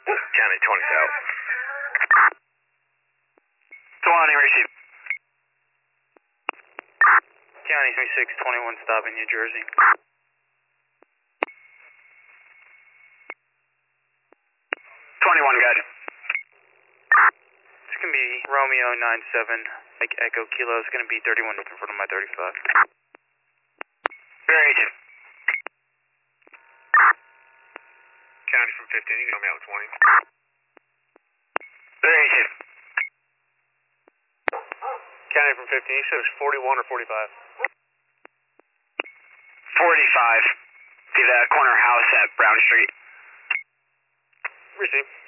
County 20 South. 20, receive. County 3621, stop in New Jersey. 21, good. It's going to be Romeo 97, like Echo Kilo. It's going to be 31 in front of my 35. Variation. County from 15, you can tell me out 20. Variation. County from 15, you said it's 41 or 45? 45. See that corner house at Brown Street. Receive.